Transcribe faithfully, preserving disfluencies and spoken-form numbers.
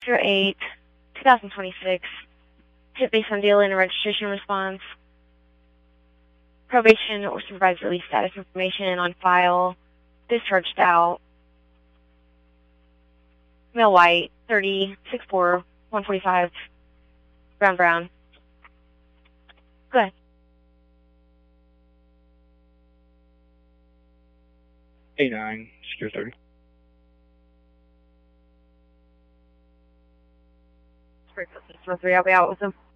zero eight, twenty twenty-six. Hit based on dealing and registration response. Probation or supervised release status information on file. Discharged out. Male white, thirty, six four, one forty-five. Brown brown. Go ahead. A nine, secure thirty. Three, I'll be out with them.